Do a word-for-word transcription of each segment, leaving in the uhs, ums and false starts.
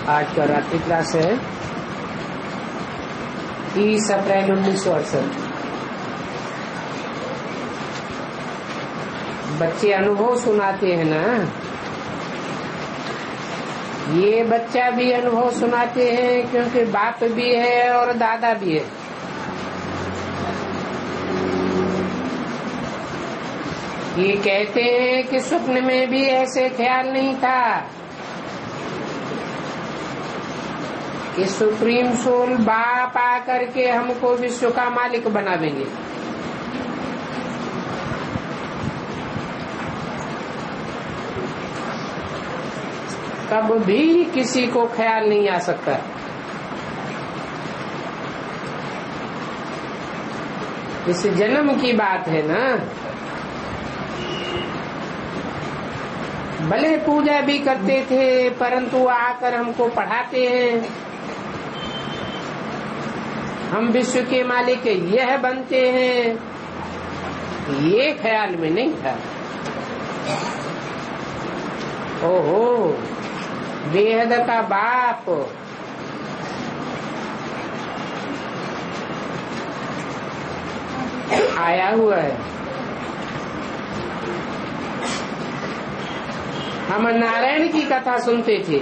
आज का रात्रि क्लास है तीस अप्रैल उन्नीस सौ अड़सठ। बच्चे अनुभव सुनाते हैं ना, ये बच्चा भी अनुभव सुनाते हैं क्योंकि बाप भी है और दादा भी है। ये कहते हैं कि स्वप्न में भी ऐसे ख्याल नहीं था कि सुप्रीम सोल बाप आकर के हमको विश्व का मालिक बना देंगे। कब भी किसी को ख्याल नहीं आ सकता। इस जन्म की बात है ना। भले पूजा भी करते थे परंतु आकर हमको पढ़ाते हैं हम विश्व के मालिक यह बनते हैं, ये ख्याल में नहीं था। ओहो, बेहद का बाप आया हुआ है। हम नारायण की कथा सुनते थे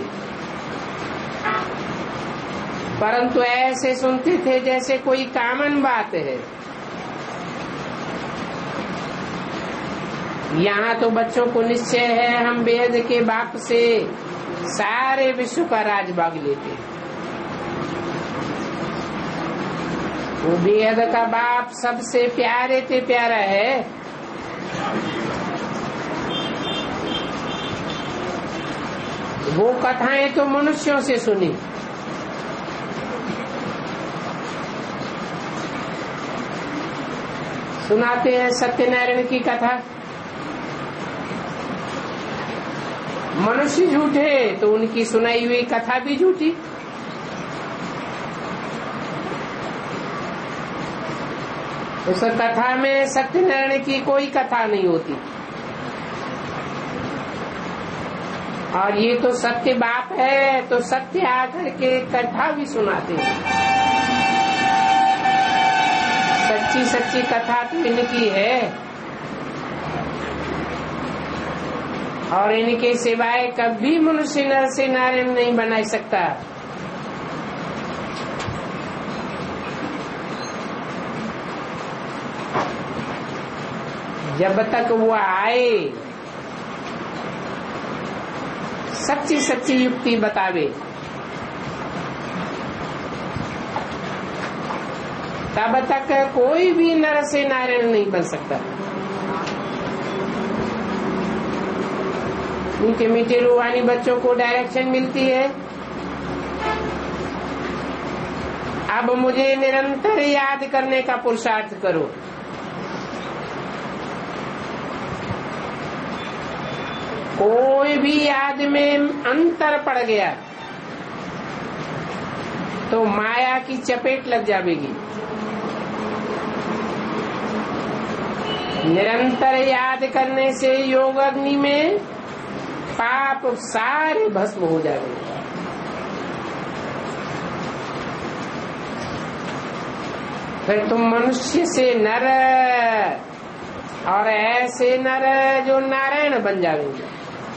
परंतु ऐसे सुनते थे जैसे कोई कॉमन बात है। यहाँ तो बच्चों को निश्चय है हम बेहद के बाप से सारे विश्व का राज भाग लेते। वो बेहद का बाप सबसे प्यारे से प्यारा है। वो कथाएं तो मनुष्यों से सुनी, सुनाते हैं सत्यनारायण की कथा। मनुष्य झूठे तो उनकी सुनाई हुई कथा भी झूठी। उस कथा में सत्यनारायण की कोई कथा नहीं होती। और ये तो सत्य बाप है तो सत्य आकर के कथा भी सुनाते हैं। सच्ची सच्ची कथा तो इनकी है और इनके सिवाय कभी मनुष्य नर से नारायण नहीं बना सकता। जब तक वो आए सच्ची सच्ची युक्ति बतावे तब तक कोई भी नर से नारायण नहीं बन सकता। मीठे मीठे रूहानी बच्चों को डायरेक्शन मिलती है। अब मुझे निरंतर याद करने का पुरुषार्थ करो। कोई भी याद में अंतर पड़ गया तो माया की चपेट लग जाएगी। निरंतर याद करने से योग अग्नि में पाप सारे भस्म हो जाएंगे। फिर तुम मनुष्य से नर और ऐसे नर जो नारायण बन जाएंगे।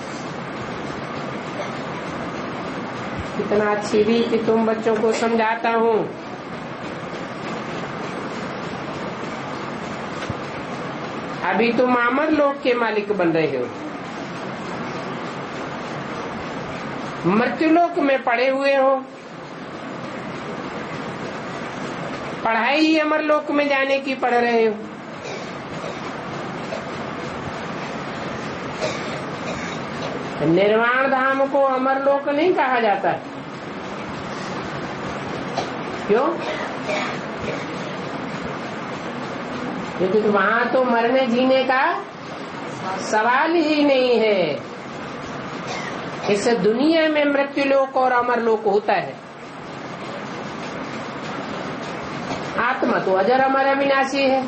कितना अच्छी भी कि तुम बच्चों को समझाता हूँ। अभी तुम अमर लोक के मालिक बन रहे हो। मृत्युलोक में पड़े हुए हो। पढ़ाई ही अमर लोक में जाने की पढ़ रहे हो। निर्वाण धाम को अमर लोक नहीं कहा जाता। क्यों? क्योंकि तो वहां तो मरने जीने का सवाल ही नहीं है। इस दुनिया में मृत्युलोक और अमर लोक होता है। आत्मा तो अजर अमर अविनाशी है।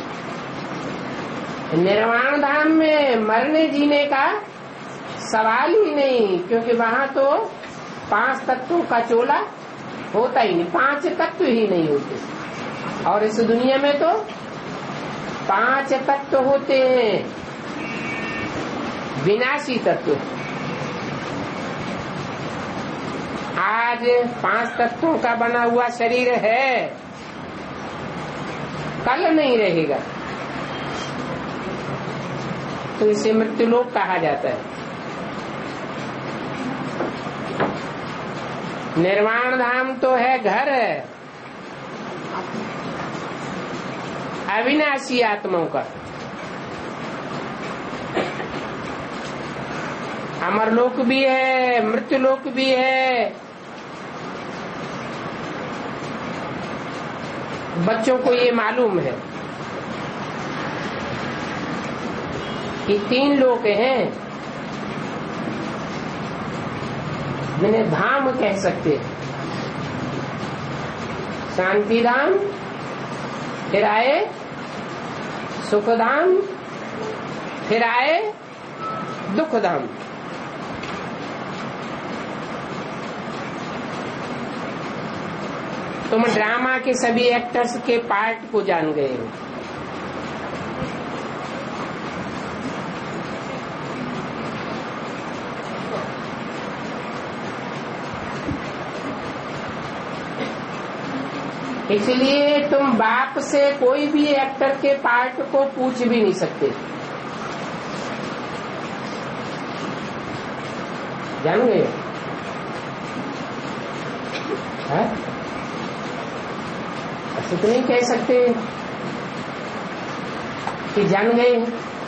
निर्वाण धाम में मरने जीने का सवाल ही नहीं, क्योंकि वहां तो पांच तत्वों का चोला होता ही नहीं, पांच तत्व ही नहीं होते। और इस दुनिया में तो पांच तत्व होते हैं, विनाशी तत्व। आज पांच तत्वों का बना हुआ शरीर है, कल नहीं रहेगा, तो इसे मृत्युलोक कहा जाता है। निर्वाण धाम तो है घर है अविनाशी आत्माओं का। अमरलोक भी है, मृत्युलोक भी है। बच्चों को ये मालूम है कि तीन लोक हैं जिन्हें धाम कह सकते हैं। शांति धाम, फिर आए सुख धाम, फिर आए दुख धाम। तुम ड्रामा के सभी एक्टर्स के पार्ट को जान गए हो। इसलिए तुम बाप से कोई भी एक्टर के पार्ट को पूछ भी नहीं सकते, जान गए? ऐसे तो नहीं कह सकते कि जान गए।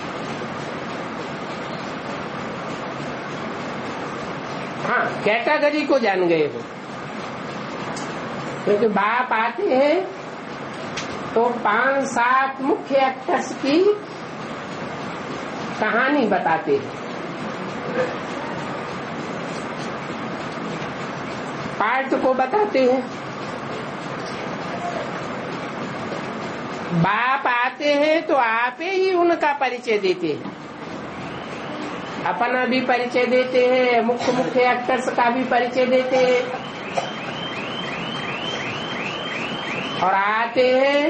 हाँ, कैटेगरी को जान गए हो, क्योंकि बाप आते हैं तो पांच सात मुख्य एक्टर्स की कहानी बताते हैं, पार्ट को बताते हैं। बाप आते हैं तो आप ही उनका परिचय देते हैं, अपना भी परिचय देते हैं, मुख्य मुख्य एक्टर्स का भी परिचय देते हैं, और आते हैं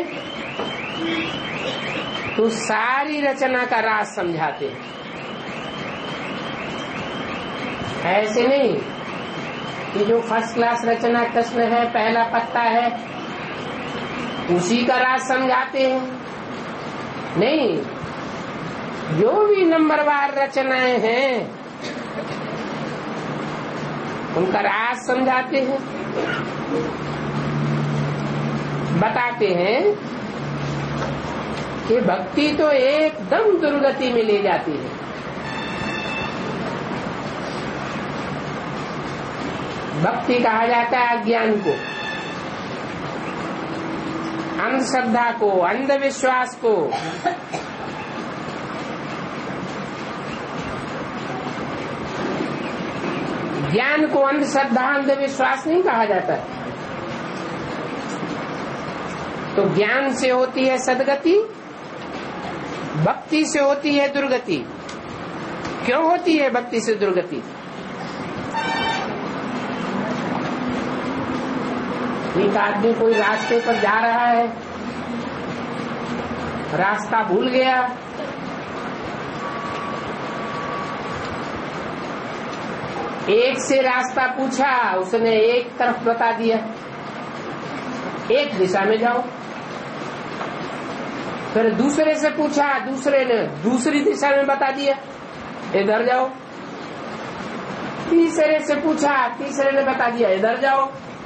तो सारी रचना का राज समझाते हैं। ऐसे नहीं कि जो फर्स्ट क्लास रचना कृष्ण है, पहला पत्ता है, उसी का राज समझाते हैं। नहीं, जो भी नंबरवार रचनाएं हैं उनका राज समझाते हैं, बताते हैं कि भक्ति तो एकदम दुर्गति में ले जाती है। भक्ति कहा जाता है अज्ञान को, अंधश्रद्धा को, अंधविश्वास को। ज्ञान को अंधश्रद्धा, अंधविश्वास नहीं कहा जाता। तो ज्ञान से होती है सदगति, भक्ति से होती है दुर्गति। क्यों होती है भक्ति से दुर्गति? एक आदमी कोई रास्ते पर जा रहा है, रास्ता भूल गया, एक से रास्ता पूछा, उसने एक तरफ बता दिया, एक दिशा में जाओ। फिर दूसरे से पूछा, दूसरे ने दूसरी दिशा में बता दिया, इधर जाओ। तीसरे से पूछा, तीसरे ने बता दिया, इधर जाओ।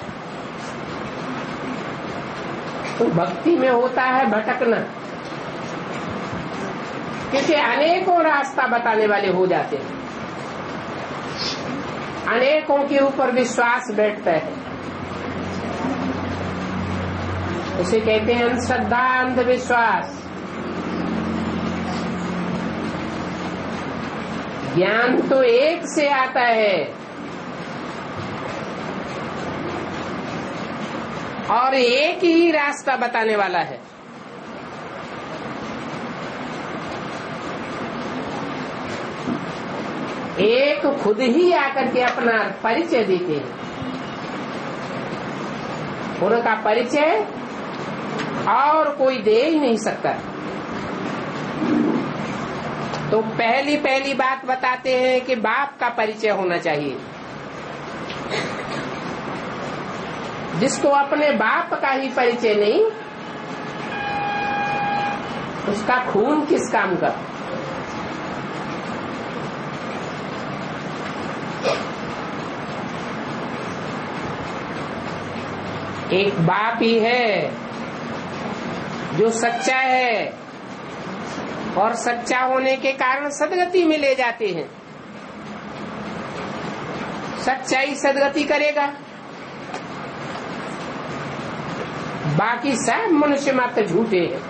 तो भक्ति में होता है भटकना, क्योंकि अनेकों रास्ता बताने वाले हो जाते हैं, अनेकों के ऊपर विश्वास बैठता है। उसे कहते हैं अंधश्रद्धा, अंधविश्वास। ज्ञान तो एक से आता है और एक ही रास्ता बताने वाला है। एक एक खुद ही आकर के अपना परिचय देते हैं। उनका परिचय और कोई दे ही नहीं सकता। तो पहली पहली बात बताते हैं कि बाप का परिचय होना चाहिए। जिसको अपने बाप का ही परिचय नहीं, उसका खून किस काम का। एक बाप ही है जो सच्चा है और सच्चा होने के कारण सदगति में ले जाते हैं। सच्चाई सदगति करेगा, बाकी सब मनुष्य मात्र झूठे हैं।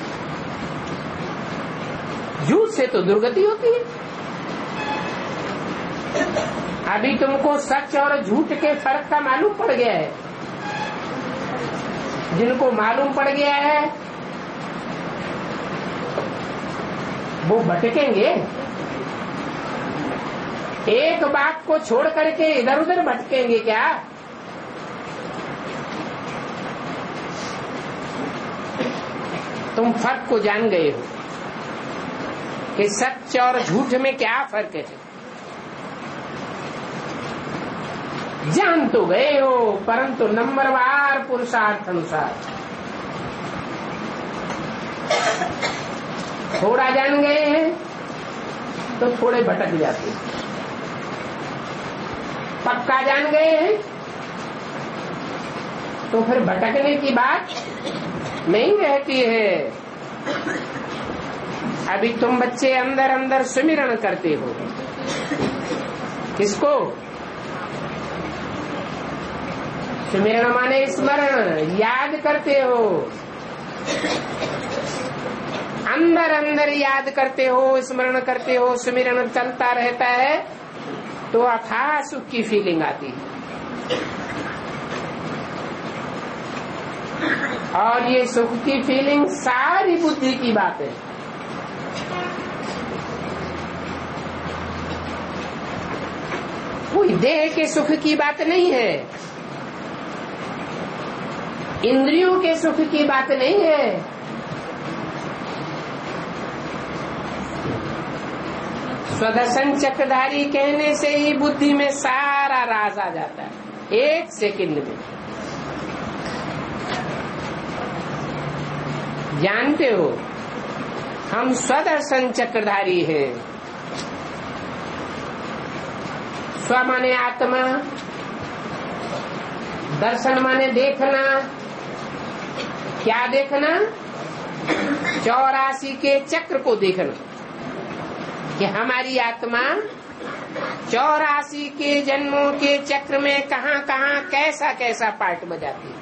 झूठ से तो दुर्गति होती है। अभी तुमको सच और झूठ के फर्क का मालूम पड़ गया है। जिनको मालूम पड़ गया है वो भटकेंगे। एक बात को छोड़ करके इधर उधर भटकेंगे क्या? तुम फर्क को जान गए हो कि सच और झूठ में क्या फर्क है। जान तो गए हो, परंतु नंबरवार पुरुषार्थ अनुसार थोड़ा जान गए हैं तो थोड़े भटक जाते हैं। पक्का जान गए हैं तो फिर भटकने की बात नहीं रहती है। अभी तुम बच्चे अंदर अंदर सुमिरन करते हो। किसको? सुमिरन माने स्मरण, याद करते हो। अंदर अंदर याद करते हो, स्मरण करते हो, सुमिरन चलता रहता है तो अथाह सुख की फीलिंग आती है। और ये सुख की फीलिंग सारी बुद्धि की बात है। कोई देह के सुख की बात नहीं है, इंद्रियों के सुख की बात नहीं है। स्वदर्शन चक्रधारी कहने से ही बुद्धि में सारा राज आ जाता है एक सेकंड में। जानते हो हम स्वदर्शन चक्रधारी हैं। स्व माने आत्मा, दर्शन माने देखना। क्या देखना? चौरासी के चक्र को देखना कि हमारी आत्मा चौरासी के जन्मों के चक्र में कहां कहां कैसा कैसा पार्ट बजाती है।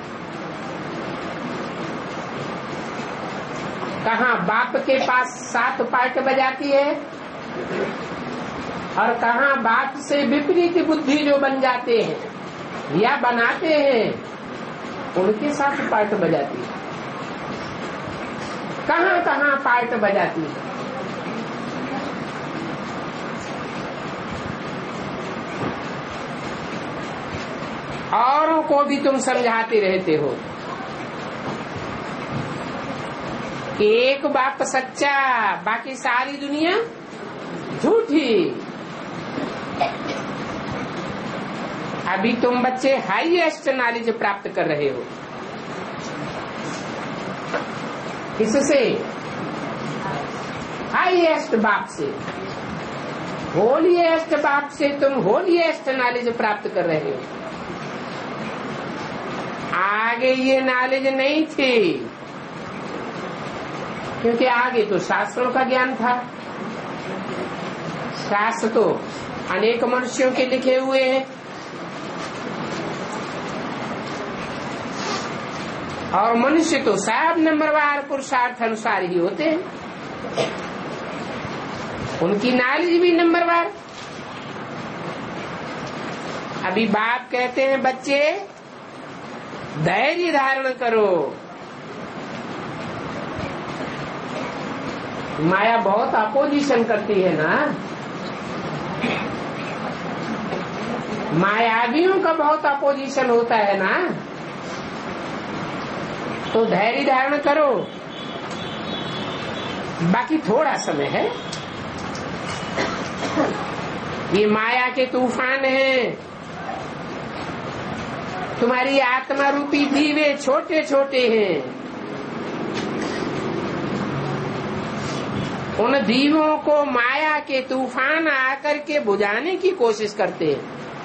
कहां बाप के पास सात पार्ट बजाती है और कहां बाप से विपरीत बुद्धि जो बन जाते हैं या बनाते हैं उनके साथ पार्ट बजाती है। कहां कहां पार्ट बजाती है। औरों को भी तुम समझाते रहते हो कि एक बाप सच्चा, बाकी सारी दुनिया झूठी। अभी तुम बच्चे हाईएस्ट नॉलेज प्राप्त कर रहे हो। किससे? हाईएस्ट बाप से, होलीएस्ट बाप से तुम होलीएस्ट नॉलेज प्राप्त कर रहे हो। आगे ये नॉलेज नहीं थी क्योंकि आगे तो शास्त्रों का ज्ञान था। शास्त्र तो अनेक मनुष्यों के लिखे हुए हैं और मनुष्य तो सब नंबरवार पुरुषार्थ अनुसार ही होते हैं। उनकी नॉलेज भी नंबरवार। अभी बाप कहते हैं बच्चे धैर्य धारण करो। माया बहुत अपोजिशन करती है ना। मायावियों का बहुत अपोजिशन होता है ना, तो धैर्य धारण करो। बाकी थोड़ा समय है। ये माया के तूफान हैं। तुम्हारी आत्मा रूपी दीवे छोटे छोटे हैं। उन दीवों को माया के तूफान आकर के बुझाने की कोशिश करते हैं।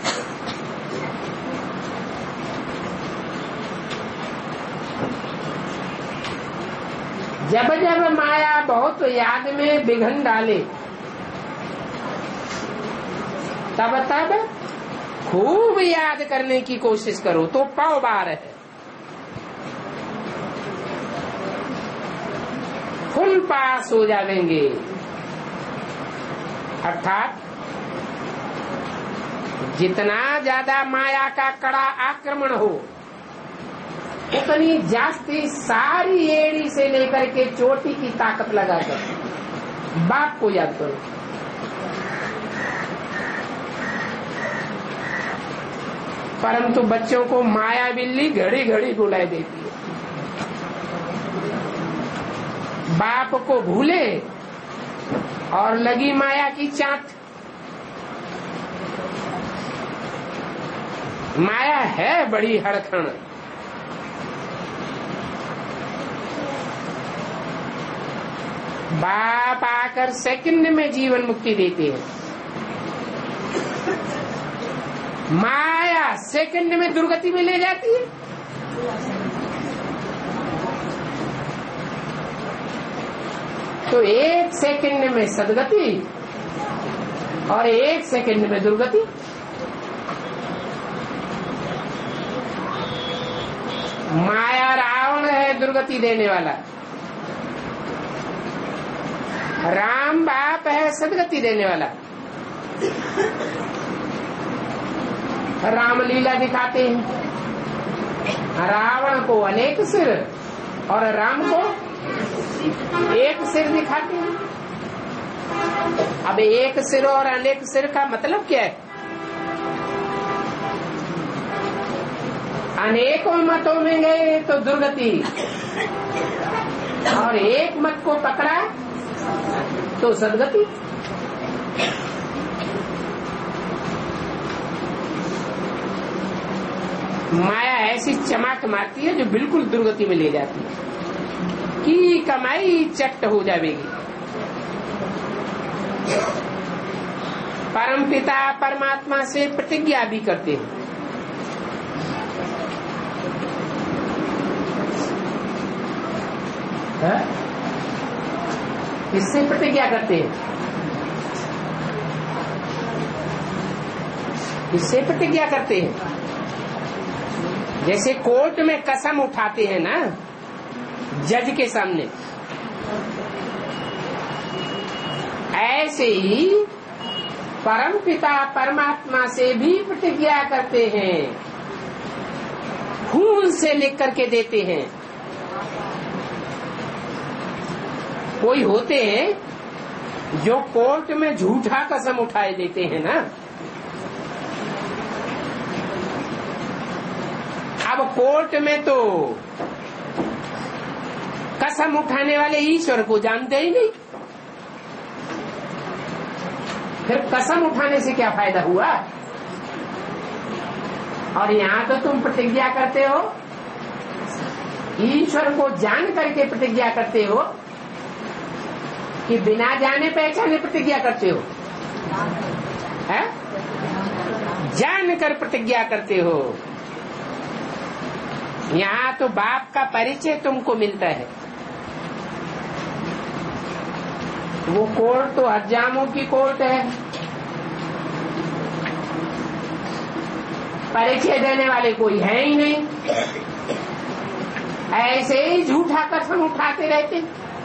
जब जब माया बहुत याद में विघन डाले, तब तब खूब याद करने की कोशिश करो तो पाव बार है। फुल पास हो जाएंगे। अर्थात जितना ज्यादा माया का कड़ा आक्रमण हो, उतनी जास्ती सारी एड़ी से लेकर के चोटी की ताकत लगाकर बाप को याद करो। परंतु बच्चों को माया बिल्ली घड़ी घड़ी बुलाई देती है। बाप को भूले और लगी माया की चाट। माया है बड़ी हड़कण। बाप आकर सेकंड में जीवन मुक्ति देते हैं। माया सेकंड में दुर्गति में ले जाती है। तो एक सेकंड में सदगति और एक सेकंड में दुर्गति। माया रावण है दुर्गति देने वाला, राम बाप है सदगति देने वाला। रामलीला दिखाते हैं। रावण को अनेक सिर और राम को एक सिर दिखाते हैं। अब एक सिर और अनेक सिर का मतलब क्या है? अनेकों मतों में गए तो दुर्गति, और एक मत को पकड़ा तो सदगति। माया ऐसी चमाक मारती है जो बिल्कुल दुर्गति में ले जाती है कि कमाई चट हो जाएगी। परम पिता परमात्मा से प्रतिज्ञा भी करते हैं। है? किससे प्रतिज्ञा करते हैं? किससे प्रतिज्ञा करते हैं? जैसे कोर्ट में कसम उठाते हैं ना जज के सामने, ऐसे ही परम पिता परमात्मा से भी प्रतिज्ञा करते हैं। खून से लिख करके देते हैं। कोई होते हैं जो कोर्ट में झूठा कसम उठाए देते हैं ना। अब कोर्ट में तो कसम उठाने वाले ईश्वर को जानते ही नहीं, फिर कसम उठाने से क्या फायदा हुआ? और यहाँ तो तुम प्रतिज्ञा करते हो, ईश्वर को जान करके प्रतिज्ञा करते हो कि बिना जाने पहचाने प्रतिज्ञा करते हो? है? जान कर प्रतिज्ञा करते हो। यहाँ तो बाप का परिचय तुमको मिलता है। वो कोर्ट तो हजामों की कोर्ट है, परिचय देने वाले कोई है ही नहीं। ऐसे ही झूठा कसम उठाते रहते।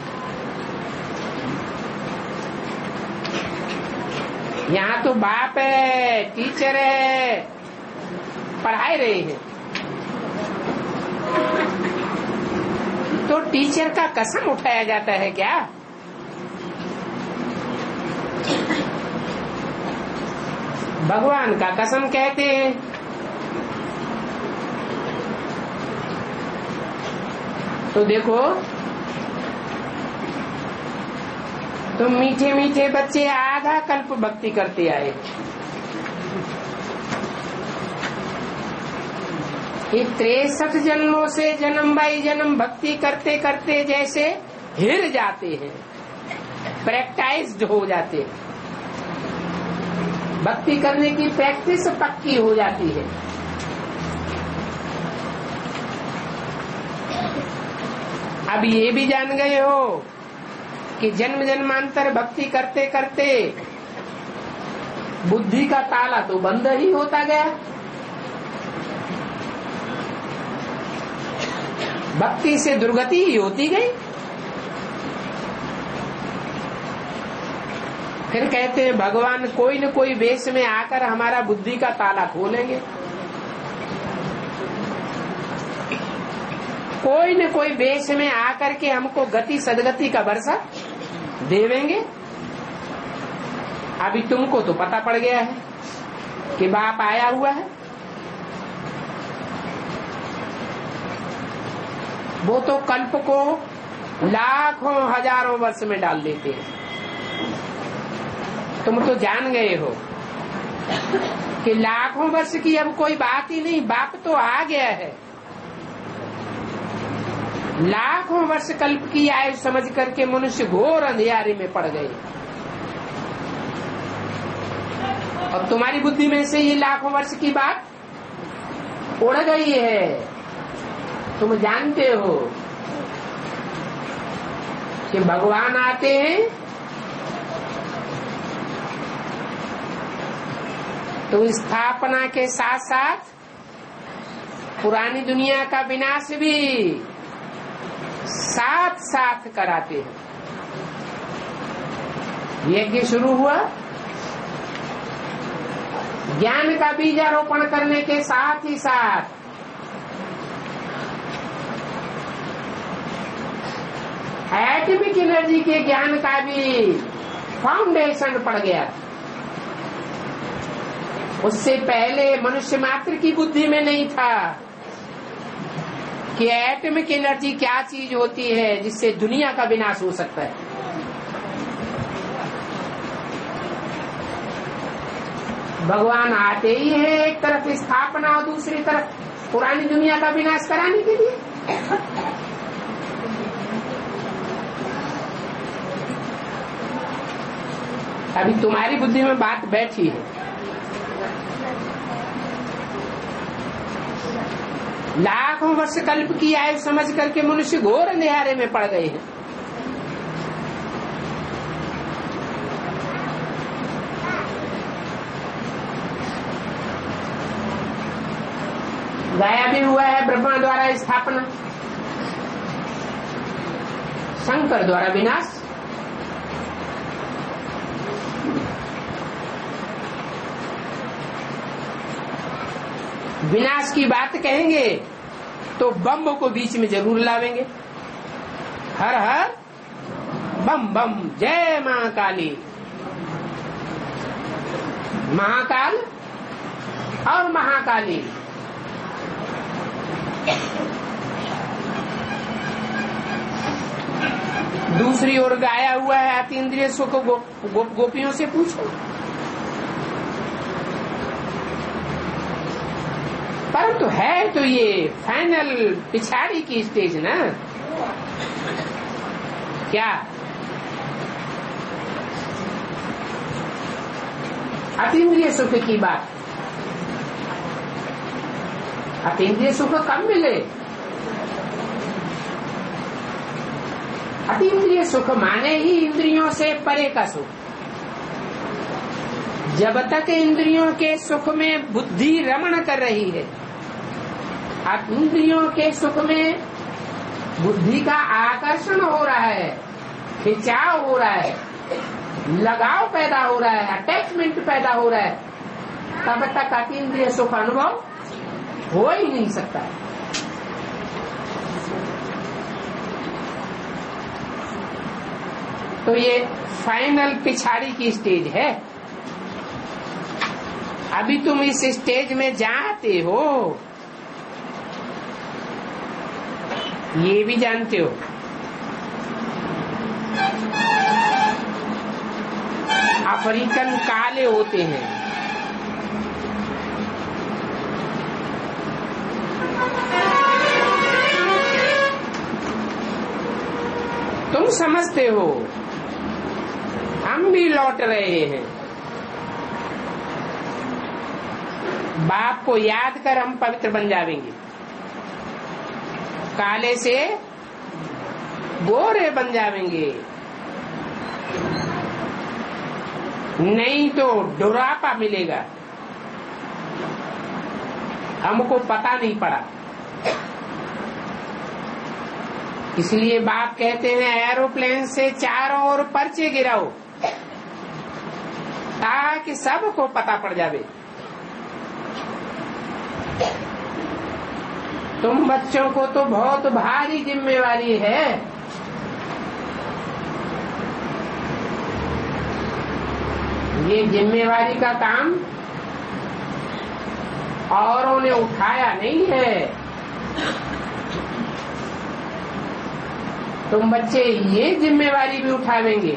यहाँ तो बाप है, टीचर है, पढ़ाई रहे हैं, तो टीचर का कसम उठाया जाता है क्या? भगवान का कसम कहते हैं। तो देखो, तुम मीठे मीठे बच्चे आधा कल्प भक्ति करते आए, ये तिरसठ जन्मों से जन्म बाई जन्म भक्ति करते करते जैसे हिर जाते हैं, प्रैक्टाइज्ड हो जाते हैं, भक्ति करने की प्रैक्टिस पक्की हो जाती है। अब ये भी जान गए हो कि जन्म जन्मांतर भक्ति करते करते बुद्धि का ताला तो बंद ही होता गया, भक्ति से दुर्गति ही होती गई। फिर कहते हैं भगवान कोई न कोई वेश में आकर हमारा बुद्धि का ताला खोलेंगे, कोई न कोई वेश में आकर के हमको गति सदगति का वर्षा देवेंगे। अभी तुमको तो पता पड़ गया है कि बाप आया हुआ है, वो तो कल्प को लाखों हजारों वर्ष में डाल देते हैं। तुम तो जान गए हो कि लाखों वर्ष की अब कोई बात ही नहीं, बाप तो आ गया है। लाखों वर्ष कल्प की आयु समझ करके मनुष्य घोर अंधियारे में पड़ गए, और तुम्हारी बुद्धि में से ये लाखों वर्ष की बात उड़ गई है। तुम जानते हो कि भगवान आते हैं तो स्थापना के साथ साथ पुरानी दुनिया का विनाश भी साथ साथ कराते हैं। यज्ञ शुरू हुआ, ज्ञान का बीजारोपण करने के साथ ही साथ एटॉमिक एनर्जी के ज्ञान का भी फाउंडेशन पड़ गया। उससे पहले मनुष्य मात्र की बुद्धि में नहीं था कि एटॉमिक एनर्जी क्या चीज होती है जिससे दुनिया का विनाश हो सकता है। भगवान आते ही है एक तरफ स्थापना और दूसरी तरफ पुरानी दुनिया का विनाश कराने के लिए। अभी तुम्हारी बुद्धि में बात बैठी है, लाखों वर्ष कल्प की आयु समझ करके मनुष्य घोर अंधेरे में पड़ गए हैं। गाया भी हुआ है ब्रह्मा द्वारा स्थापना, शंकर द्वारा विनाश। विनाश की बात कहेंगे तो बम को बीच में जरूर लावेंगे। हर हर बम बम, जय महाकाली। महाकाल और महाकाली दूसरी ओर गाया हुआ है अतीन्द्रिय सुख गो, गो, गोपियों से पूछो। परंतु है तो ये फाइनल पिछाड़ी की स्टेज ना, क्या अतीन्द्रिय सुख की बात। अतीन्द्रिय सुख कब मिले? अतीन्द्रिय सुख माने ही इंद्रियों से परे का सुख। जब तक इंद्रियों के सुख में बुद्धि रमण कर रही है, इंद्रियों के सुख में बुद्धि का आकर्षण हो रहा है, खिंचाव हो रहा है, लगाव पैदा हो रहा है, अटैचमेंट पैदा हो रहा है, तब तक अतीन्द्रिय सुख अनुभव हो ही नहीं सकता है। तो ये फाइनल पिछाड़ी की स्टेज है। अभी तुम इस स्टेज में जाते हो, ये भी जानते हो। अफ्रीकन काले होते हैं, तुम समझते हो हम भी लौट रहे हैं। बाप को याद कर हम पवित्र बन जाएंगे, काले से गोरे बन जाएंगे, नहीं तो डुरापा मिलेगा। हमको पता नहीं पड़ा, इसलिए बाप कहते हैं एरोप्लेन से चारों ओर पर्चे गिराओ ताकि सबको पता पड़ जावे। तुम बच्चों को तो बहुत भारी जिम्मेवारी है। ये जिम्मेवारी का काम औरों ने उठाया नहीं है, तुम बच्चे ये जिम्मेवारी भी उठावेंगे।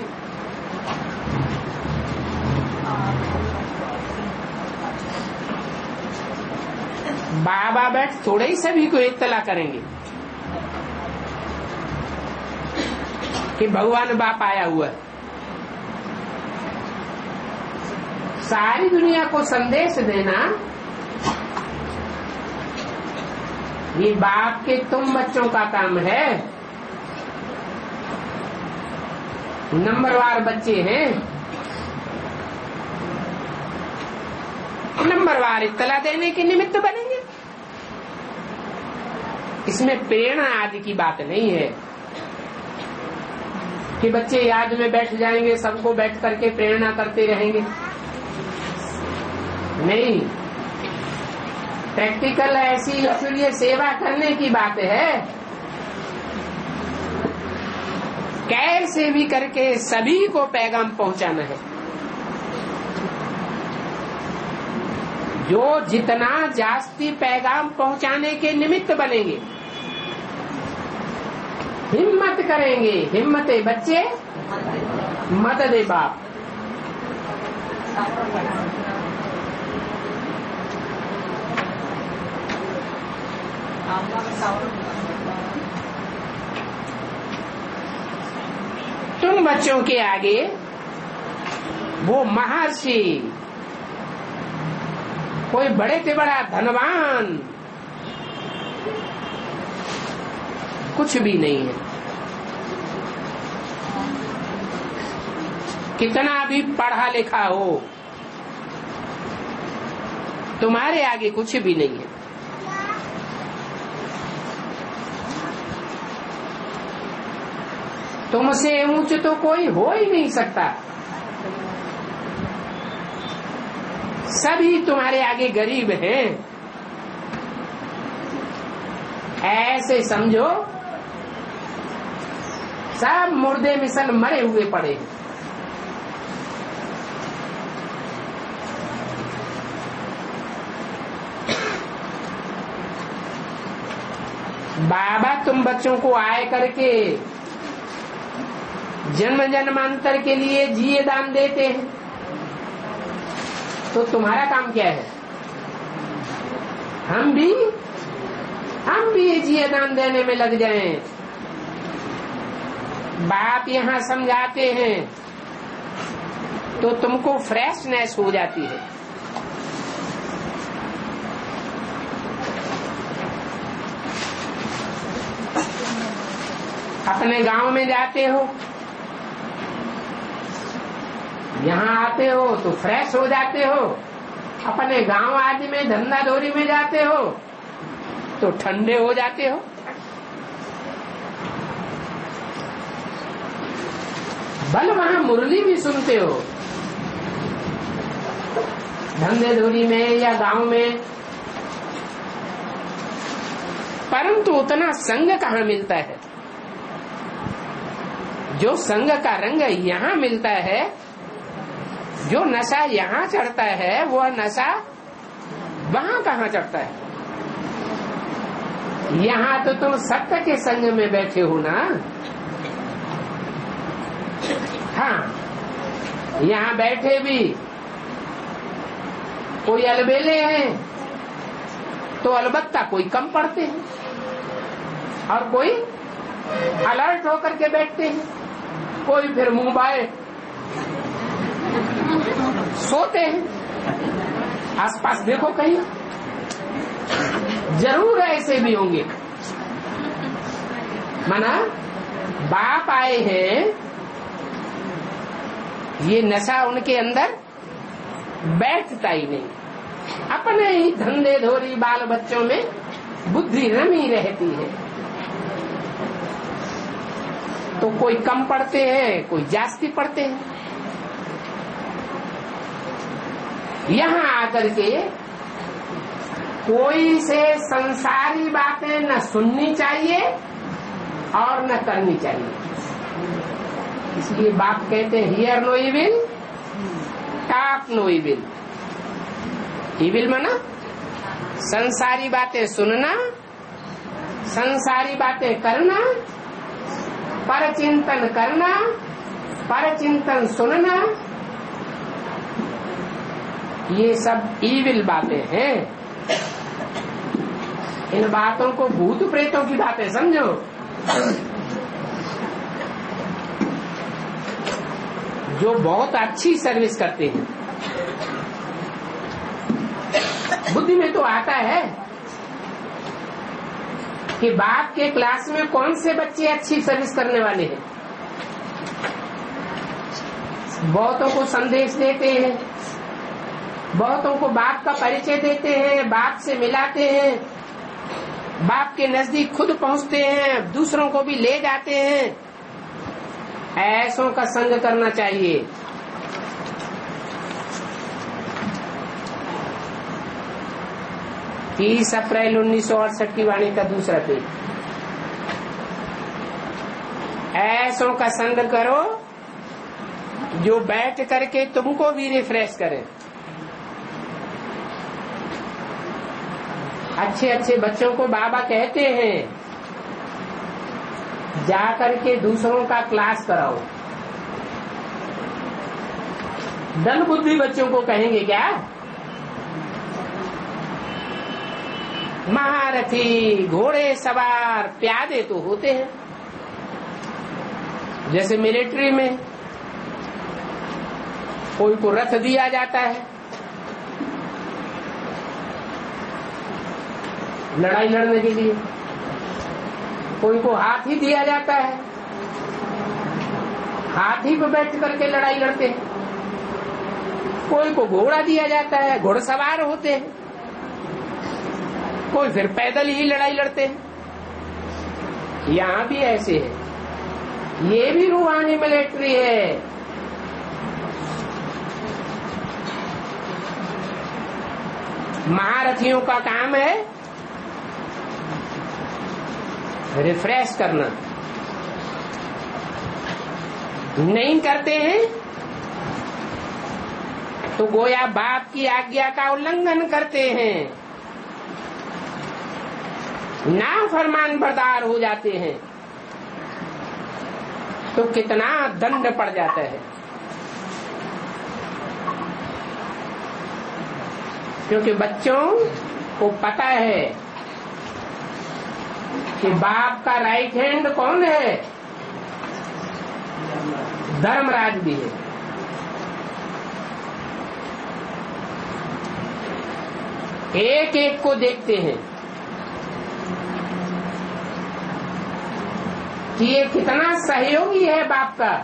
बाबा बैठ थोड़े ही सभी को इत्तला करेंगे कि भगवान बाप आया हुआ है। सारी दुनिया को संदेश देना ये बाप के तुम बच्चों का काम है। नंबरवार बच्चे हैं, नंबरवार इत्तला देने के निमित्त बनेंगे। इसमें प्रेरणा आदि की बात नहीं है कि बच्चे याद में बैठ जाएंगे, सबको बैठ करके प्रेरणा करते रहेंगे। नहीं, प्रैक्टिकल ऐसी ईश्वरीय सेवा करने की बात है। कैसे भी करके सभी को पैगाम पहुंचाना है। जो जितना जास्ती पैगाम पहुंचाने के निमित्त बनेंगे, हिम्मत करेंगे, हिम्मते बच्चे मत दे बाप। तुम बच्चों के आगे वो महर्षि, कोई बड़े से बड़ा धनवान कुछ भी नहीं है। कितना भी पढ़ा लिखा हो, तुम्हारे आगे कुछ भी नहीं है। तुमसे ऊंच तो कोई हो ही नहीं सकता। सभी तुम्हारे आगे गरीब हैं। ऐसे समझो सब मुर्दे मिसल मरे हुए पड़े हैं। बाबा तुम बच्चों को आए करके जन्म जन्मांतर के लिए जिए दान देते हैं, तो तुम्हारा काम क्या है? हम भी हम भी ये जिए दान देने में लग जाएं। बाप यहाँ समझाते हैं तो तुमको फ्रेशनेस हो जाती है। अपने गांव में जाते हो, यहाँ आते हो तो फ्रेश हो जाते हो। अपने गांव आदि में धंधा दौरी में जाते हो तो ठंडे हो जाते हो। भले वहां मुरली भी सुनते हो, धंधे दौरी में या गांव में, परंतु उतना संग कहाँ मिलता है। जो संग का रंग यहाँ मिलता है जो नशा यहाँ चढ़ता है वह नशा वहाँ कहाँ चढ़ता है? यहाँ तो तुम सत्य के संग में बैठे हो ना। हाँ, यहाँ बैठे भी कोई अलबेले हैं तो अलबत्ता कोई कम पढ़ते हैं और कोई अलर्ट होकर के बैठते हैं, कोई फिर मुंह बाए सोते हैं। आसपास देखो कहीं जरूर ऐसे भी होंगे। माना बाप आए हैं, ये नशा उनके अंदर बैठता ही नहीं, अपने ही धंधे धोरी बाल बच्चों में बुद्धि रमी रहती है। तो कोई कम पढ़ते हैं, कोई जास्ती पढ़ते हैं। यहाँ आकर के कोई से संसारी बातें न सुननी चाहिए और न करनी चाहिए। इसलिए बाप कहते हैं hear no evil, talk no evil. Evil माना संसारी बातें सुनना, संसारी बातें करना, पर चिंतन करना, पर चिंतन सुनना, ये सब इविल बातें हैं। इन बातों को भूत प्रेतों की बातें समझो। जो बहुत अच्छी सर्विस करते हैं, बुद्धि में तो आता है कि बाप के क्लास में कौन से बच्चे अच्छी सर्विस करने वाले हैं। बहुतों को संदेश देते हैं, बहुतों को बाप का परिचय देते हैं, बाप से मिलाते हैं, बाप के नजदीक खुद पहुंचते हैं, दूसरों को भी ले जाते हैं। ऐसों का संग करना चाहिए। तीस अप्रैल उन्नीस सौ अड़सठ की वाणी का दूसरा पेज। ऐसों का संग करो जो बैठ करके तुमको भी रिफ्रेश करें। अच्छे अच्छे बच्चों को बाबा कहते हैं जा करके दूसरों का क्लास कराओ। दल बुद्धि बच्चों को कहेंगे क्या? महारथी, घोड़े सवार, प्यादे तो होते हैं। जैसे मिलिट्री में कोई को रथ दिया जाता है, लड़ाई लड़ने के लिए, कोई को हाथी दिया जाता है, हाथी पे बैठ करके लड़ाई लड़ते हैं। कोई को घोड़ा दिया जाता है, घोड़सवार होते हैं। कोई फिर पैदल ही लड़ाई लड़ते हैं। यहाँ भी ऐसे है, ये भी रूहानी मिलिट्री है। महारथियों का काम है रिफ्रेश करना। नहीं करते हैं तो गोया बाप की आज्ञा का उल्लंघन करते हैं, ना फरमान बरदार हो जाते हैं तो कितना दंड पड़ जाता है। क्योंकि बच्चों को पता है कि बाप का राइट हैंड कौन है? धर्मराज भी है। एक एक को देखते हैं कि ये कितना सहयोगी है बाप का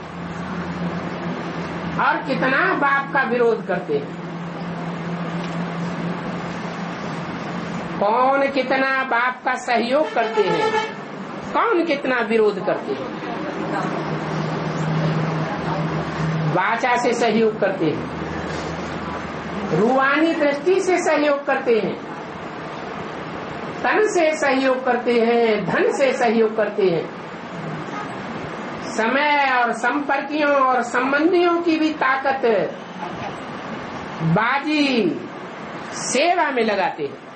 और कितना बाप का विरोध करते हैं। कौन कितना बाप का सहयोग करते हैं, कौन कितना विरोध करते हैं। वाचा से सहयोग करते हैं, रूहानी दृष्टि से सहयोग करते हैं, तन से सहयोग करते हैं, धन से सहयोग करते हैं, समय और संपर्कियों और संबंधियों की भी ताकत बाजी सेवा में लगाते हैं।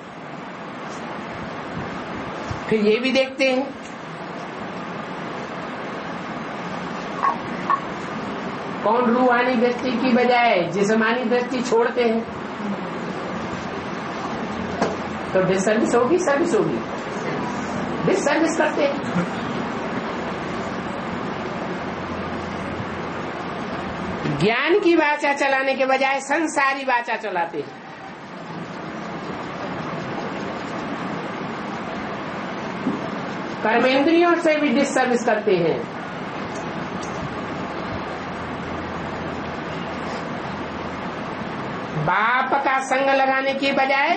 फिर ये भी देखते हैं कौन रूहानी दृष्टि की बजाय जिस्मानी दृष्टि छोड़ते हैं, तो डिसर्विस होगी सर्विस होगी, डिसर्विस करते हैं। ज्ञान की वाचा चलाने के बजाय संसारी वाचा चलाते हैं। कर्मेंद्रियों से भी डिसर्विस करते हैं। बाप का संग लगाने की बजाय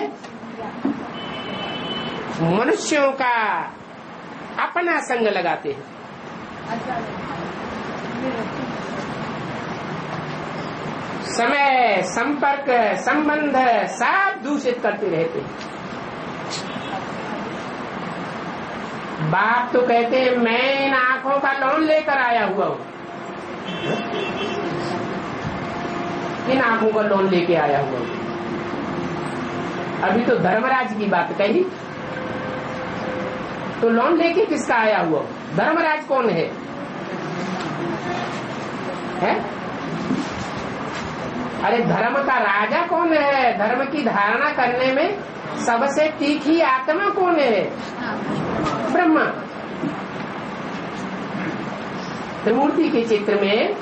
मनुष्यों का अपना संग लगाते हैं। समय, संपर्क, संबंध सब दूषित करते रहते हैं। बाप तो कहते हैं मैं इन आंखों का लोन लेकर आया हुआ हूं, इन आंखों का लोन लेके आया हुआ हूं। अभी तो धर्मराज की बात कही, तो लोन लेके किसका आया हुआ? धर्मराज कौन है, है? अरे धर्म का राजा कौन है? धर्म की धारणा करने में सबसे तीखी आत्मा कौन है? ब्रह्मा। त्रिमूर्ति के चित्र में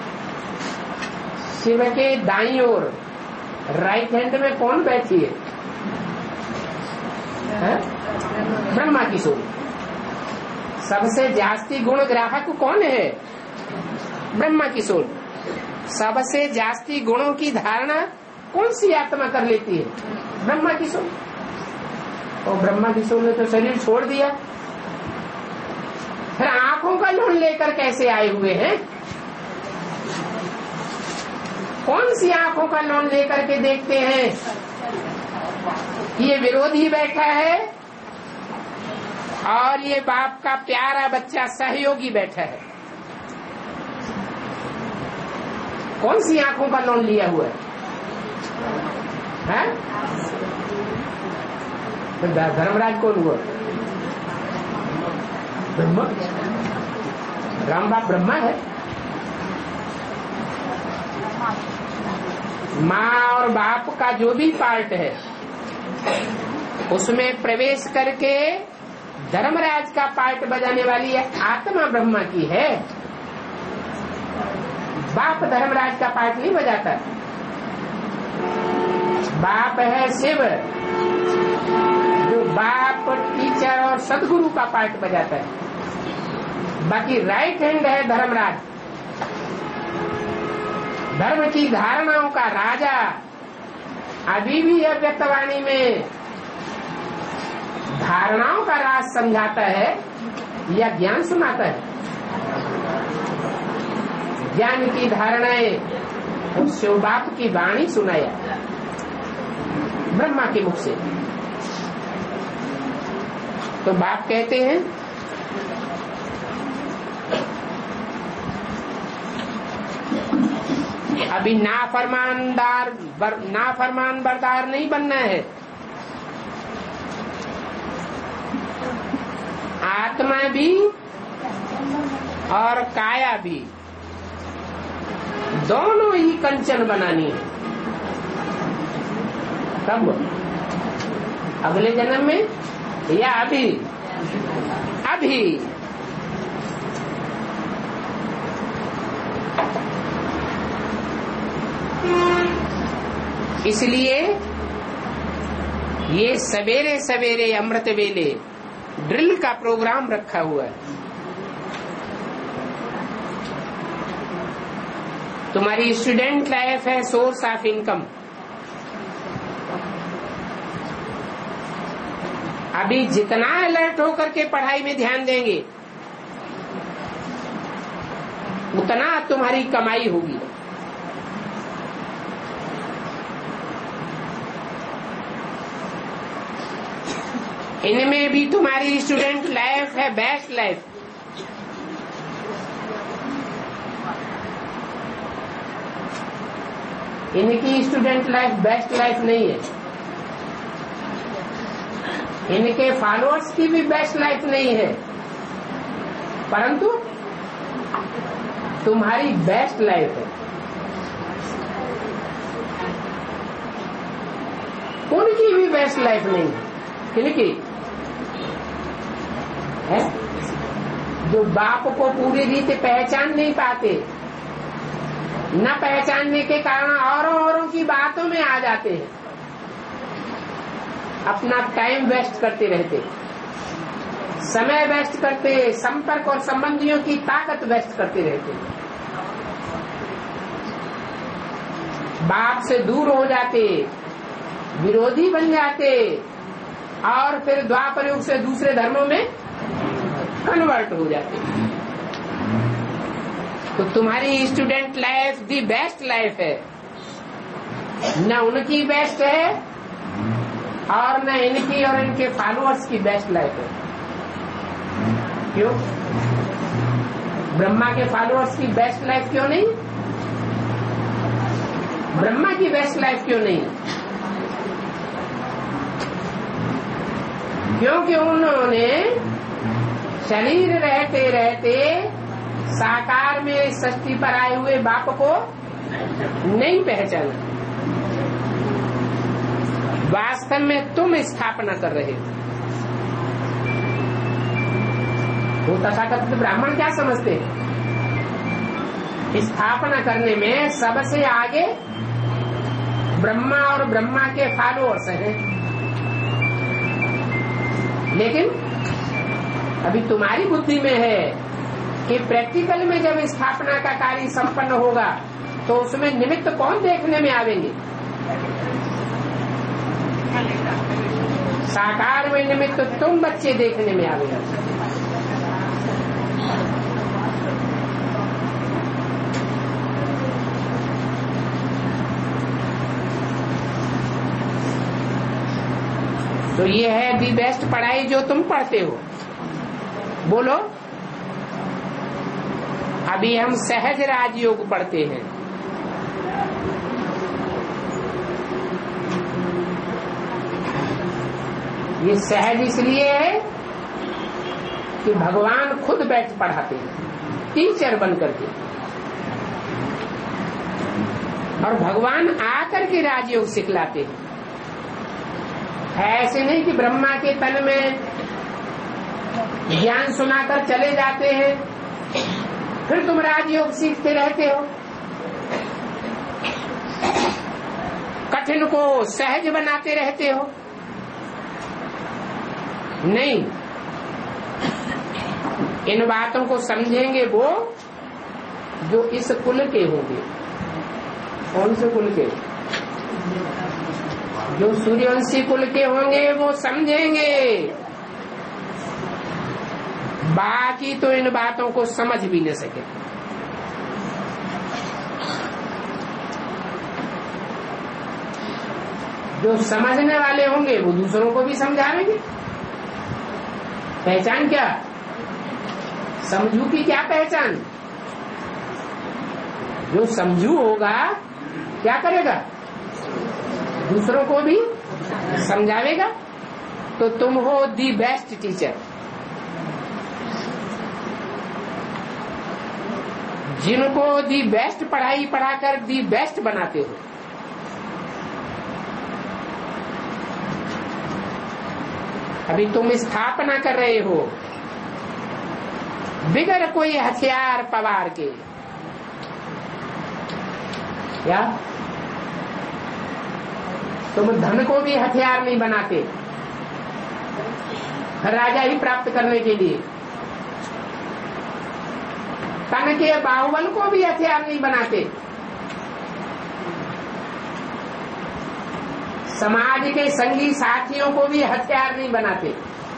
शिव के दाईं ओर राइट हैंड में कौन बैठी है? है? ब्रह्मा की सोल। सबसे जास्ती गुण ग्राहक कौन है? ब्रह्मा की सोल। सबसे जास्ती गुणों की धारणा कौन सी आत्मा कर लेती है? ब्रह्मा की सोल। और ब्रह्मा की सोल ने तो शरीर छोड़ दिया, फिर आंखों का लोन लेकर कैसे आए हुए हैं? कौन सी आंखों का लोन लेकर के देखते हैं कि ये विरोधी बैठा है और ये बाप का प्यारा बच्चा सहयोगी बैठा है? कौन सी आंखों का लोन लिया हुआ है? है? तो धर्मराज कौन हुआ? ब्रह्मा। राम बाप ब्रह्मा है। माँ और बाप का जो भी पार्ट है उसमें प्रवेश करके धर्मराज का पार्ट बजाने वाली है आत्मा ब्रह्मा की है। बाप धर्मराज का पार्ट नहीं बजाता। बाप है शिव, जो बाप टीचर और सदगुरु का पार्ट बजाता है। बाकी राइट हैंड है धर्मराज, धर्म की धारणाओं का राजा। अभी भी अव्यक्तवाणी में धारणाओं का राज समझाता है या ज्ञान सुनाता है? ज्ञान की धारणाएं उस शिव बाप की वाणी सुनाया ब्रह्मा के मुख से। तो बाप कहते हैं अभी नाफरमानदार बर, नाफरमान बरदार नहीं बनना है। आत्मा भी और काया भी दोनों ही कंचन बनानी है। कब? अगले जन्म में या अभी? अभी। इसलिए ये सवेरे सवेरे अमृत वेले ड्रिल का प्रोग्राम रखा हुआ है। तुम्हारी स्टूडेंट लाइफ है सोर्स ऑफ इनकम। अभी जितना अलर्ट होकर के पढ़ाई में ध्यान देंगे उतना तुम्हारी कमाई होगी। इनमें भी तुम्हारी स्टूडेंट लाइफ है बेस्ट लाइफ। इनकी स्टूडेंट लाइफ बेस्ट लाइफ नहीं है, इनके फॉलोअर्स की भी बेस्ट लाइफ नहीं है, परंतु तुम्हारी बेस्ट लाइफ है। उनकी भी बेस्ट लाइफ नहीं है। किनकी है? जो बाप को पूरी रीति पहचान नहीं पाते, न पहचानने के कारण औरों औरों की बातों में आ जाते हैं, अपना टाइम वेस्ट करते रहते, समय वेस्ट करते, संपर्क और संबंधियों की ताकत वेस्ट करते रहते, बाप से दूर हो जाते, विरोधी बन जाते और फिर द्वापर युग से दूसरे धर्मों में कन्वर्ट हो जाते। तो तुम्हारी student life the best life है, न उनकी बेस्ट है और न इनकी और इनके फॉलोअर्स की बेस्ट लाइफ है। क्यों? ब्रह्मा के फॉलोअर्स की बेस्ट लाइफ क्यों नहीं? ब्रह्मा की बेस्ट लाइफ क्यों नहीं? क्योंकि उन्होंने शरीर रहते रहते साकार में सृष्टि पर आए हुए बाप को नहीं पहचाना। वास्तव में तुम स्थापना कर रहे हो। वो तथाकथित ब्राह्मण क्या समझते हैं? स्थापना करने में सबसे आगे ब्रह्मा और ब्रह्मा के फॉलोअर्स हैं, लेकिन अभी तुम्हारी बुद्धि में है कि प्रैक्टिकल में जब स्थापना का कार्य संपन्न होगा तो उसमें निमित्त कौन देखने में आवेंगे? साकार में निमित्त तुम बच्चे देखने में आवेगा। तो ये है दी बेस्ट पढ़ाई जो तुम पढ़ते हो। बोलो, अभी हम सहज राजयोग पढ़ते हैं। ये सहज इसलिए है कि भगवान खुद बैठ पढ़ाते हैं, टीचर बन करके, और भगवान आकर के राजयोग सिखलाते हैं। ऐसे नहीं कि ब्रह्मा के तन में ज्ञान सुनाकर चले जाते हैं, फिर तुम राजयोग सीखते रहते हो। कठिन को सहज बनाते रहते हो। नहीं, इन बातों को समझेंगे वो जो इस कुल के होंगे। कौन से कुल के? जो सूर्यवंशी कुल के होंगे वो समझेंगे, बाकी तो इन बातों को समझ भी न सके। जो समझने वाले होंगे वो दूसरों को भी समझाएंगे। पहचान क्या? समझू की क्या पहचान? जो समझू होगा क्या करेगा? दूसरों को भी समझावेगा। तो तुम हो दी बेस्ट टीचर, जिनको दी बेस्ट पढ़ाई पढ़ाकर दी बेस्ट बनाते हो। अभी तुम स्थापना कर रहे हो बिगर कोई हथियार पवार के। क्या तुम धन को भी हथियार नहीं बनाते राजा ही प्राप्त करने के लिए? तन के बाहुबल को भी हथियार नहीं बनाते। समाज के संगी साथियों को भी हथियार नहीं बनाते।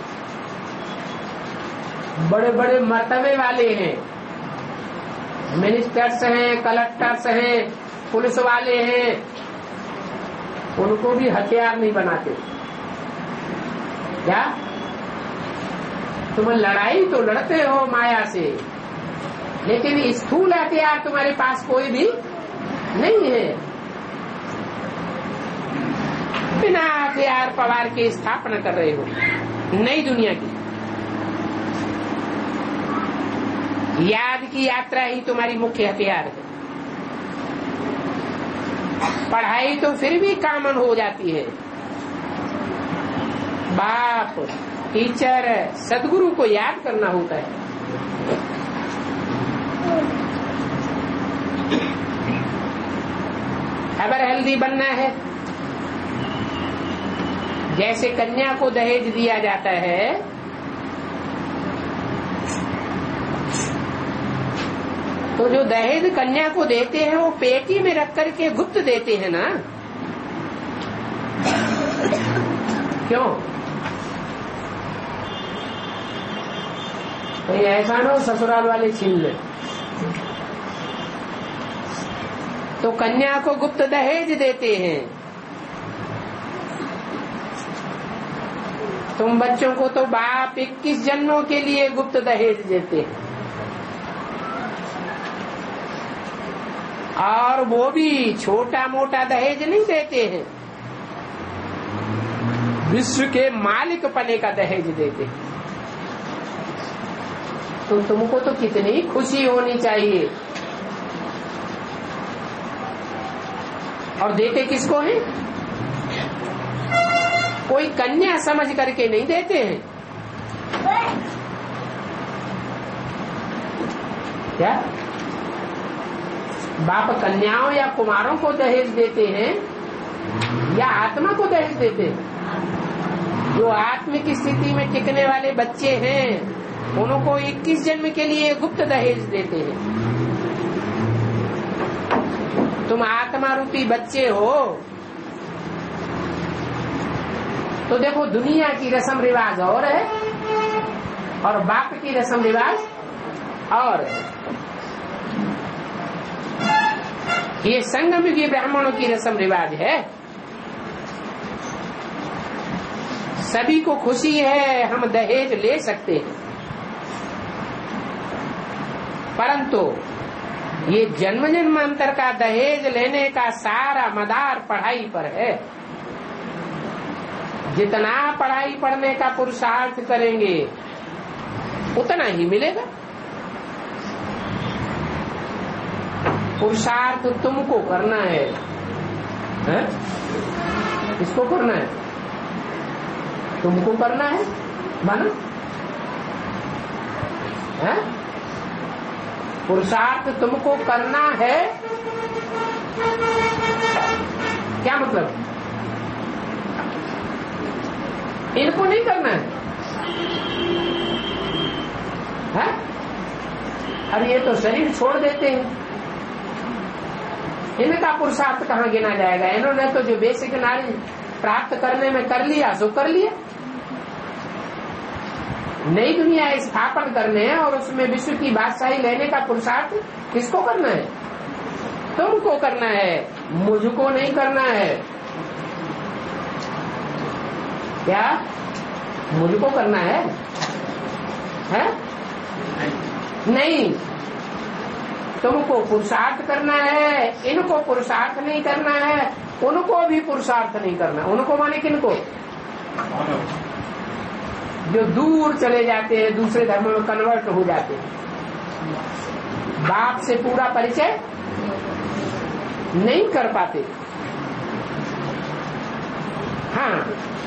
बड़े बड़े मर्तबे वाले हैं, मिनिस्टर्स हैं, कलेक्टर्स हैं, पुलिस वाले हैं, उनको भी हथियार नहीं बनाते। क्या तुम लड़ाई तो लड़ते हो माया से, लेकिन स्थूल हथियार तुम्हारे पास कोई भी नहीं है। हथियार पवार की स्थापना कर रहे हो, नई दुनिया की। याद की यात्रा ही तुम्हारी मुख्य हथियार है। पढ़ाई तो फिर भी कॉमन हो जाती है। बाप, टीचर, सदगुरु को याद करना होता है। अगर हेल्दी बनना है, जैसे कन्या को दहेज दिया जाता है, तो जो दहेज कन्या को देते हैं वो पेटी में रख करके गुप्त देते हैं ना। क्यों? कहीं ऐसा ना हो ससुराल वाले छीन ले। तो कन्या को गुप्त दहेज देते हैं। तुम बच्चों को तो बाप इक्कीस जन्मों के लिए गुप्त दहेज देते हैं, और वो भी छोटा मोटा दहेज नहीं देते हैं, विश्व के मालिक पने का दहेज देते हैं। तो तुमको तो कितनी खुशी होनी चाहिए। और देते किसको हैं? कोई कन्या समझ करके नहीं देते हैं। क्या बाप कन्याओं या कुमारों को दहेज देते हैं या आत्मा को दहेज देते हैं? जो आत्मिक स्थिति में टिकने वाले बच्चे हैं उनको इक्कीस जन्म के लिए गुप्त दहेज देते हैं। तुम आत्मा रूपी बच्चे हो, तो देखो दुनिया की रस्म रिवाज और है और बाप की रस्म रिवाज और है। ये संगम युगी ब्राह्मणों की रस्म रिवाज है। सभी को खुशी है, हम दहेज ले सकते हैं, परंतु ये जन्म जन्मांतर का दहेज लेने का सारा मदार पढ़ाई पर है। जितना पढ़ाई पढ़ने का पुरुषार्थ करेंगे उतना ही मिलेगा। पुरुषार्थ तुमको करना है, है? किसको करना है? तुमको करना है। मानो है? पुरुषार्थ तुमको करना है। क्या मतलब? इनको नहीं करना है, है? अरे ये तो शरीर छोड़ देते हैं, इनका पुरुषार्थ कहाँ गिना जाएगा? इन्होंने तो जो बेसिक नॉलेज प्राप्त करने में कर लिया सो कर लिया। नई दुनिया स्थापन करने है और उसमें विश्व की बादशाही लेने का पुरुषार्थ किसको करना है? तुमको करना है, मुझको नहीं करना है। क्या मुझको करना है? है? नहीं, तुमको पुरुषार्थ करना है, इनको पुरुषार्थ नहीं करना है, उनको भी पुरुषार्थ नहीं करना। उनको माने किनको? जो दूर चले जाते हैं, दूसरे धर्म में कन्वर्ट हो जाते हैं, बाप से पूरा परिचय नहीं कर पाते। हाँ,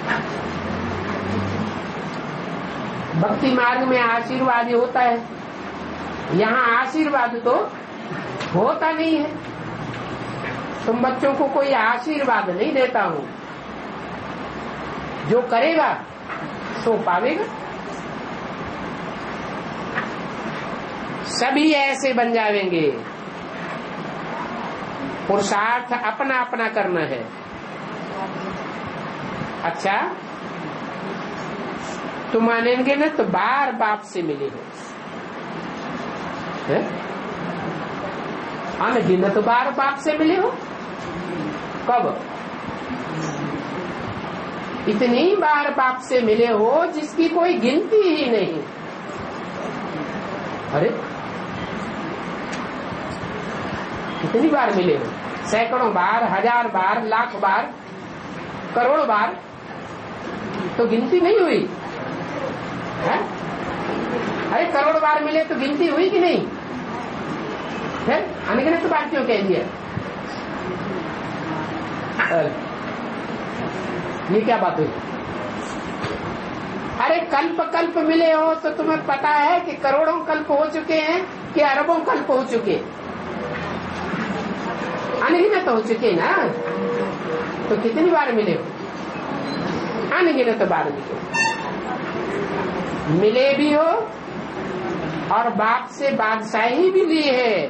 भक्ति मार्ग में आशीर्वाद होता है, यहाँ आशीर्वाद तो होता नहीं है। तुम बच्चों को कोई आशीर्वाद नहीं देता हूँ, जो करेगा सो पावेगा। सभी ऐसे बन जाएंगे। पुरुषार्थ अपना अपना करना है। अच्छा, तुम मानेंगे ना तो बार बाप से मिले हो, अनगिनत तो बार बाप से मिले हो। कब? इतनी बार बाप से मिले हो जिसकी कोई गिनती ही नहीं। अरे कितनी बार मिले हो? सैकड़ों बार, हजार बार, लाख बार, करोड़ बार। तो गिनती नहीं हुई है? अरे करोड़ बार मिले तो गिनती हुई कि नहीं? फिर अनगिनत बार क्यों कह दिया? ये क्या बात हुई? अरे कल्प कल्प मिले हो तो तुम्हें पता है कि करोड़ों कल्प हो चुके हैं कि अरबों कल्प हो चुके? अनगिनत हो चुके ना। तो कितनी बार मिले हो? अनगिनत बार मिले मिले भी हो और बाप से बादशाही भी ली है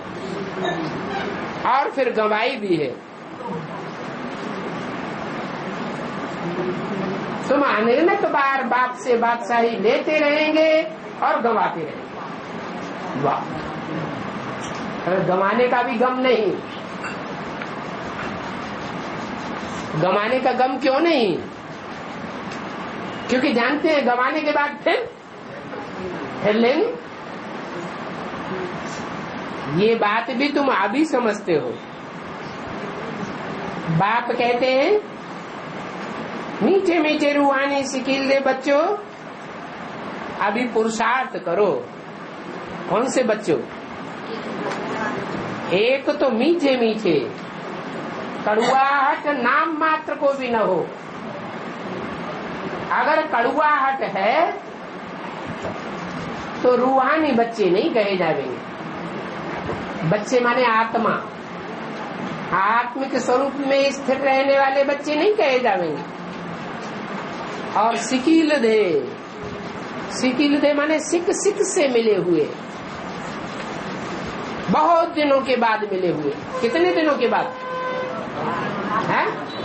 और फिर गवाई भी है। तुम अनगिनत बार बाप से बादशाही लेते रहेंगे और गवाते रहेंगे। वाह, अरे गंवाने का भी गम नहीं। गंवाने का गम क्यों नहीं? क्योंकि जानते हैं गंवाने के बाद फिर फिर लेंगे। ये बात भी तुम अभी समझते हो। बाप कहते हैं मीठे मीठे रूहानी सिकील दे बच्चों, अभी पुरुषार्थ करो। कौन से बच्चों? एक तो मीठे मीठे, कड़ुआहट नाम मात्र को भी न हो। अगर कड़ुआहट है तो रूहानी बच्चे नहीं कहे जाएंगे। बच्चे माने आत्मा, आत्मिक स्वरूप में स्थिर रहने वाले बच्चे नहीं कहे जाएंगे। और सिकील दे, सिकील दे माने सिक सिक से मिले हुए, बहुत दिनों के बाद मिले हुए। कितने दिनों के बाद है?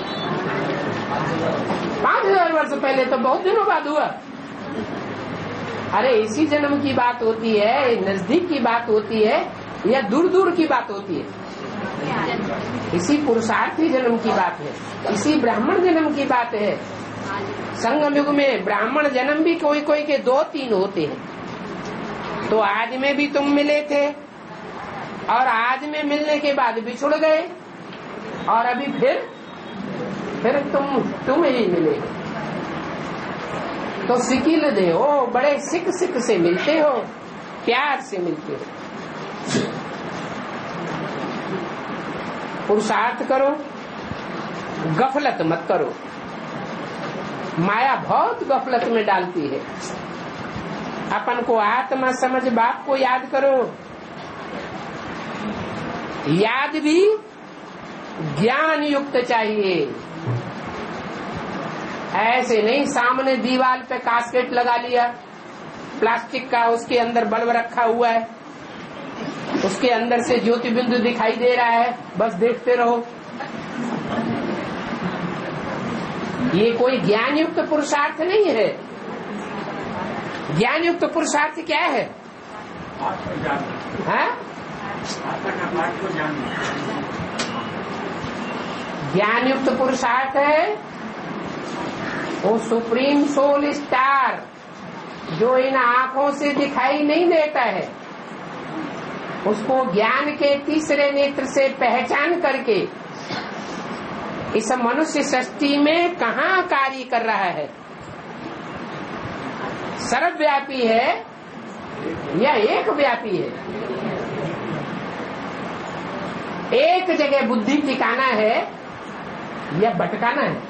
पांच हजार वर्ष पहले तो बहुत दिनों बाद हुआ। अरे इसी जन्म की बात होती है, नजदीक की बात होती है या दूर दूर की बात होती है? इसी पुरुषार्थी जन्म की बात है, इसी ब्राह्मण जन्म की बात है। संगम युग में ब्राह्मण जन्म भी कोई कोई के दो तीन होते हैं। तो आज में भी तुम मिले थे और आज में मिलने के बाद बिछुड़ गए और अभी फिर फिर तुम तुम ही मिले। तो सिकील दे हो, बड़े सिक सिक से मिलते हो, प्यार से मिलते हो। पुरुषार्थ करो, गफलत मत करो। माया बहुत गफलत में डालती है। अपन को आत्मा समझ बाप को याद करो। याद भी ज्ञान युक्त चाहिए। ऐसे नहीं सामने दीवार पे कास्केट लगा लिया प्लास्टिक का, उसके अंदर बल्ब रखा हुआ है, उसके अंदर से ज्योति बिंदु दिखाई दे रहा है, बस देखते रहो। ये कोई ज्ञान युक्त पुरुषार्थ नहीं है। ज्ञान युक्त पुरुषार्थ क्या है? हाँ? ज्ञान युक्त पुरुषार्थ है वो सुप्रीम सोल स्टार जो इन आंखों से दिखाई नहीं देता है, उसको ज्ञान के तीसरे नेत्र से पहचान करके इस मनुष्य सृष्टि में कहाँ कार्य कर रहा है। सर्वव्यापी है या एक व्यापी है? एक जगह बुद्धि टिकाना है या भटकाना है?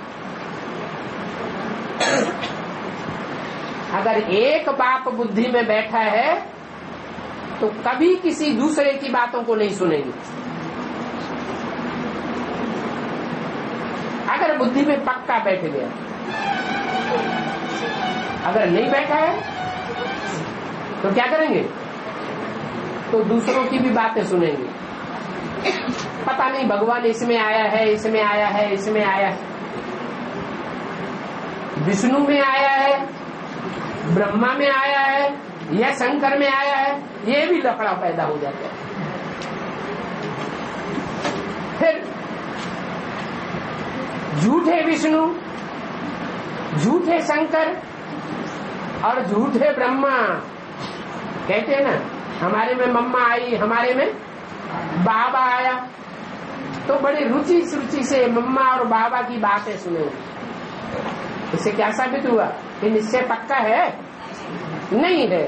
अगर एक बाप बुद्धि में बैठा है तो कभी किसी दूसरे की बातों को नहीं सुनेंगे। अगर बुद्धि में पक्का बैठ गया, अगर नहीं बैठा है तो क्या करेंगे? तो दूसरों की भी बातें सुनेंगे। पता नहीं भगवान इसमें आया है, इसमें आया है, इसमें आया है, विष्णु में आया है, ब्रह्मा में आया है या शंकर में आया है, ये भी लफड़ा पैदा हो जाता है। फिर झूठे विष्णु, झूठे शंकर और झूठे ब्रह्मा। कहते हैं ना, हमारे में मम्मा आई, हमारे में बाबा आया। तो बड़ी रुचि रुचि से मम्मा और बाबा की बातें सुने। इससे क्या साबित हुआ कि निश्चय पक्का है? नहीं है।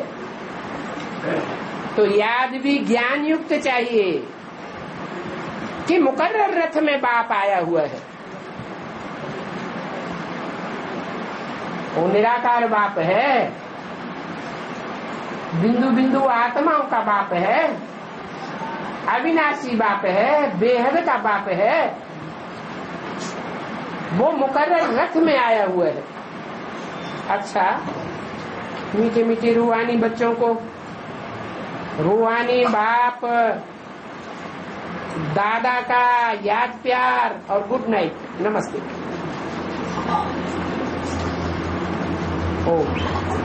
तो याद भी ज्ञान युक्त चाहिए कि मुकर्रर रथ में बाप आया हुआ है। वो निराकार बाप है, बिंदु बिंदु आत्माओं का बाप है, अविनाशी बाप है, बेहद का बाप है। वो मुकर्रर रथ में आया हुआ है। अच्छा, मीठे मीठे रूहानी बच्चों को रूहानी बाप दादा का याद प्यार और गुड नाइट, नमस्ते। ओम